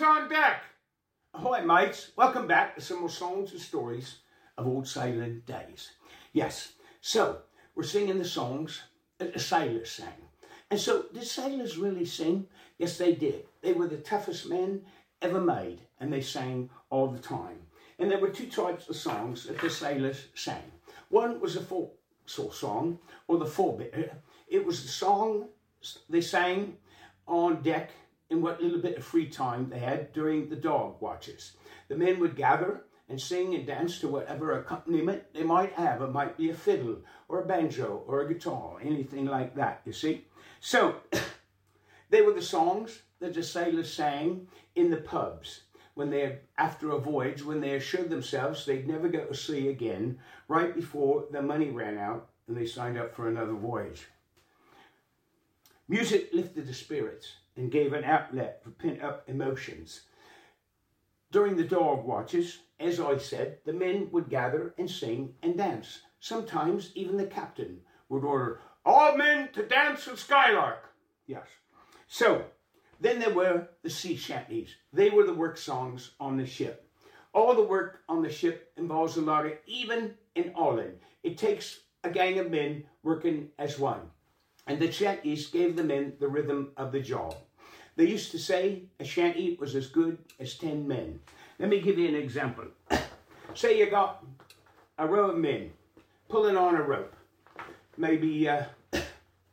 Songs on deck! Ahoy, mates. Welcome back to some more songs and stories of old sailing days. Yes, so we're singing the songs that the sailors sang. And so, did sailors really sing? Yes, they did. They were the toughest men ever made, and they sang all the time. And there were two types of songs that the sailors sang. One was a forecastle song, or the forebitter. It was the song they sang on deck in what little bit of free time they had during the dog watches. The men would gather and sing and dance to whatever accompaniment they might have. It might be a fiddle or a banjo or a guitar, anything like that, you see. So, they were the songs that the sailors sang in the pubs when they, after a voyage, when they assured themselves they'd never go to sea again, right before the money ran out and they signed up for another voyage. Music lifted the spirits and gave an outlet for pent-up emotions. During the dog watches, as I said, the men would gather and sing and dance. Sometimes even the captain would order, "All men to dance with Skylark." Yes. So, then there were the sea shanties. They were the work songs on the ship. All the work on the ship involves a lot of even and all-in. It takes a gang of men working as one. And the shanties gave the men the rhythm of the job. They used to say a shanty was as good as 10 men. Let me give you an example. Say you got a row of men pulling on a rope, maybe to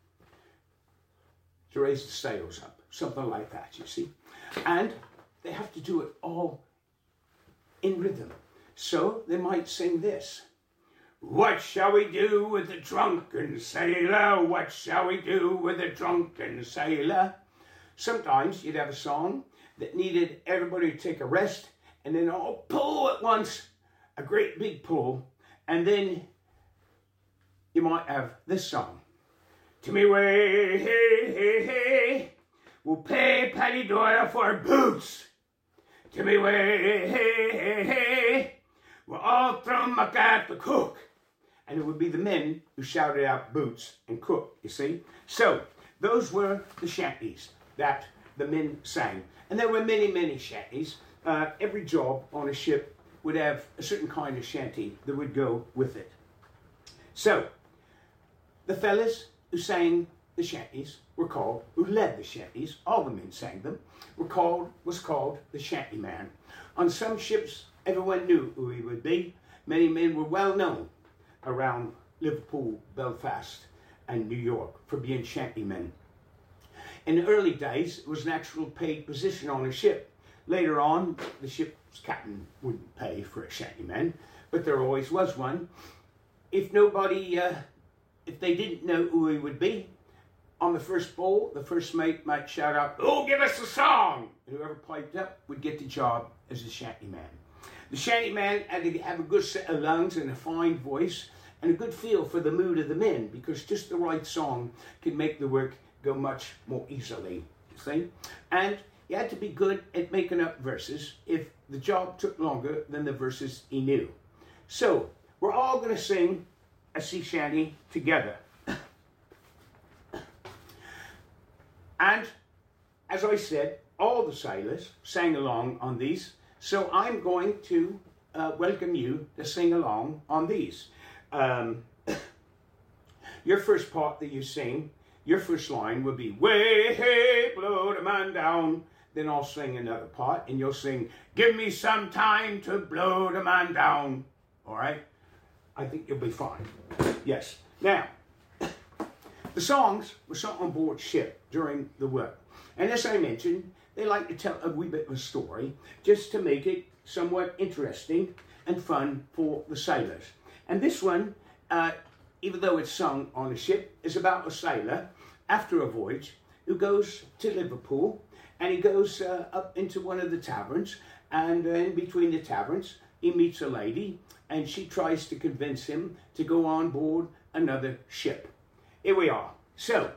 raise the sails up, something like that, you see. And they have to do it all in rhythm. So they might sing this. What shall we do with the drunken sailor? What shall we do with the drunken sailor? Sometimes you'd have a song that needed everybody to take a rest and then all pull at once, a great big pull, and then you might have this song. Timmy way, hey, hey, hey, we'll pay Paddy Doyle for boots. Timmy way, hey, hey, hey, we'll all throw muck at the cook. And it would be the men who shouted out boots and cook, you see. So, those were the shanties that the men sang. And there were many, many shanties. Every job on a ship would have a certain kind of shanty that would go with it. So, the fellas who sang the shanties were called, who led the shanties, all the men sang them, was called the shanty man. On some ships, everyone knew who he would be. Many men were well known around Liverpool, Belfast, and New York for being shantymen. In the early days, it was an actual paid position on a ship. Later on, the ship's captain wouldn't pay for a shantyman, but there always was one. If they didn't know who he would be, on the first bowl, the first mate might shout out, "Oh, give us a song!" And whoever piped up would get the job as a shantyman. The shantyman had to have a good set of lungs and a fine voice and a good feel for the mood of the men, because just the right song can make the work go much more easily, you see. And you had to be good at making up verses if the job took longer than the verses he knew. So, we're all going to sing a sea shanty together. And, as I said, all the sailors sang along on these. So I'm going to welcome you to sing along on these. Your first part that you sing, your first line will be, "Way, hey, blow the man down." Then I'll sing another part, and you'll sing, "Give me some time to blow the man down." All right? I think you'll be fine. Yes. Now, the songs were sung on board ship during the work. And as I mentioned, they like to tell a wee bit of a story just to make it somewhat interesting and fun for the sailors. And this one, even though it's sung on a ship, is about a sailor after a voyage who goes to Liverpool, and he goes up into one of the taverns, and in between the taverns he meets a lady, and she tries to convince him to go on board another ship. Here we are. So,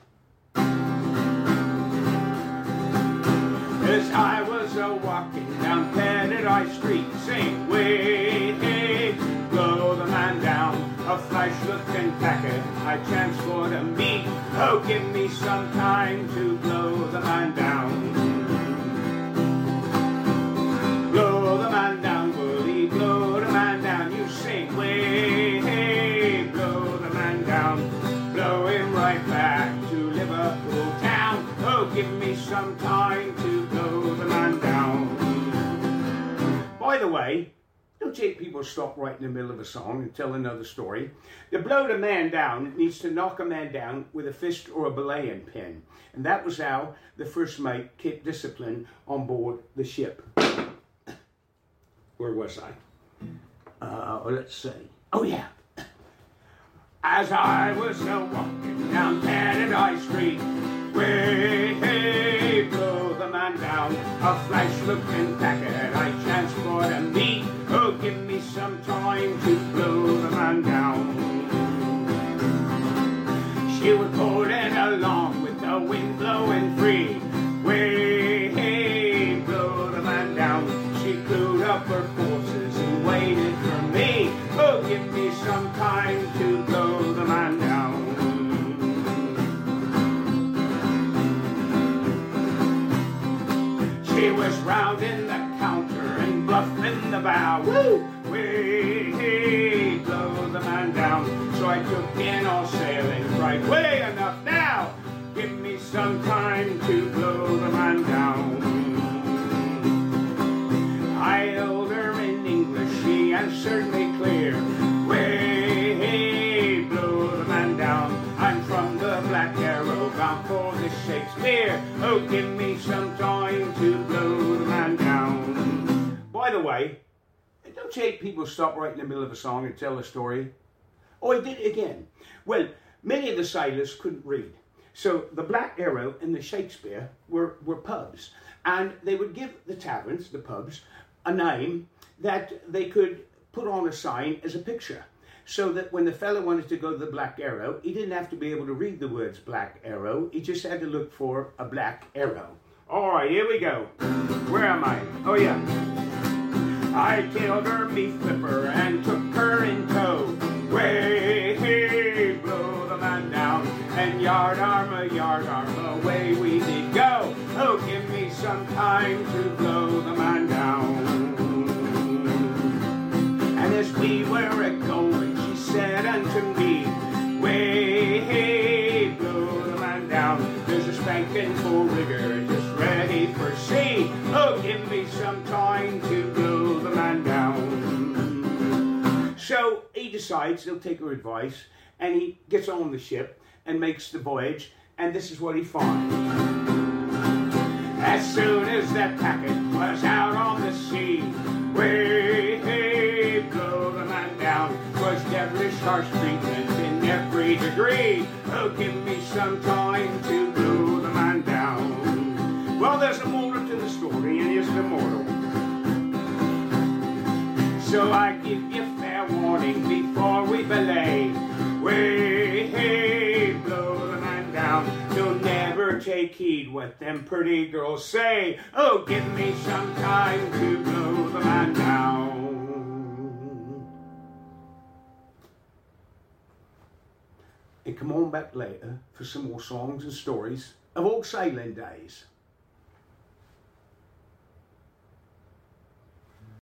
as I was walking down Paradise Street, saying, "Way, hey, blow the man down." A flash-looking packet I chanced for to meet. "Oh, give me some time to blow the man down." Liverpool town. Oh, give me some time to blow the man down. By the way, don't take people stop right in the middle of a song and tell another story. To blow the man down, it needs to knock a man down with a fist or a belaying pin. And that was how the first mate kept discipline on board the ship. Where was I? Let's see. Oh, yeah. As I was walking down Paradise Street, way blow the man down, a flash-looking packet I chanced for to meet. Oh, give me some time to blow the man down. She was pulling along with the wind blowing free, way blow the man down. She glued up her forces and waited for me. Oh, give me some time to blow the man down. She was rounding the counter and bluffing the bow. Woo! Way blow the man down. So I took in all sail and cried, way enough now. Give me some time to blow the man down. I held her in English, she answered me clear. Way blow the man down. I'm from the Black Arrow, bound for the Shakespeare. Oh, give me some time to blow the man down. By the way, don't you hate people stop right in the middle of a song and tell a story? Oh, he did it again. Well, many of the sailors couldn't read. So the Black Arrow and the Shakespeare were pubs. And they would give the taverns, the pubs, a name that they could put on a sign as a picture. So that when the fellow wanted to go to the Black Arrow, he didn't have to be able to read the words Black Arrow. He just had to look for a black arrow. All right, here we go. Where am I? Oh, yeah. I tailed her me flipper and took her in tow. Way blow the man down, and yard arm, away we did go. Oh, give me some time to blow the man down. And as we were a-going, she said unto me, way blow the man down. There's a spanking full rigger just ready for sea. Oh, give me some time to blow the man down. So he decides he'll take her advice, and he gets on the ship and makes the voyage, and this is what he finds. As soon as that packet was out on the sea, way blow the man down, was devilish harsh treatment in every degree. Oh, give me some time to blow the man down. Well, there's a moral to the story, and here's the moral. So I give you fair warning before we belay. Way blow the man down. Don't never take heed what them pretty girls say. Oh, give me some time to blow the man down. And come on back later for some more songs and stories of old sailing days.